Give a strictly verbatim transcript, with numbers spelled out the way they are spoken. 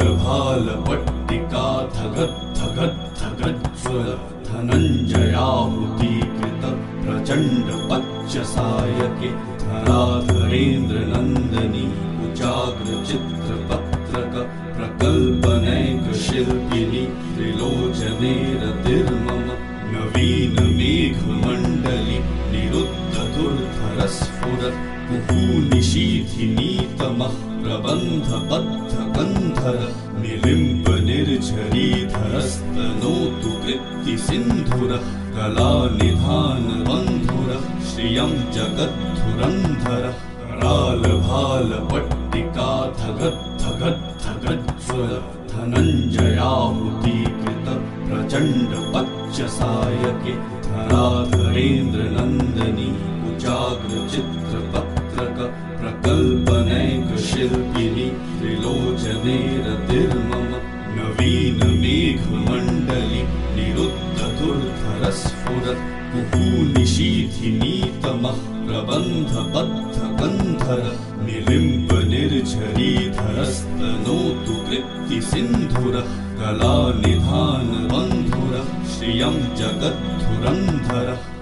करालभालपट्टिका धगत् धगत् धगज्ज्वल धनञ्जयाहुतीकृत प्रचण्ड पच्चसायके धराधरेन्द्र नन्दनी कुचाग्र चित्रपत्रक प्रकल्पनैक शिल्पिनी त्रिलोचने रतिर्मम नवीन मेघमण्डली निरुद्ध दुर्धरस्फुरत् मुहुनिशीथिनीतमः प्रबन्ध बद्ध गन्धर निलिम्ब निर्झरीधरस्तनोतु कृत्तिसिन्धुर कलानिधान बन्धुर श्रियं जगद्धुरन्धर करालभालपट्टिका धगत् धगत् धगज्ज्वल धनञ्जयाहुतीकृत प्रचण्ड पच्चसायके धराधरेन्द्र नन्दनी कुचाग्र चित्रपत्रक प्रकल्पनैक शिल्पिनी त्रिलोचने रतिर्मम नवीन मेघमण्डली निरुद्ध दुर्धरस्फुरत् मुहुनिशीथिनीतमः प्रबन्ध बद्ध गन्धर निलिम्ब निर्झरीधरस्तनोतु कृत्तिसिन्धुर कलानिधान बन्धुर श्रियं जगद्धुरन्धर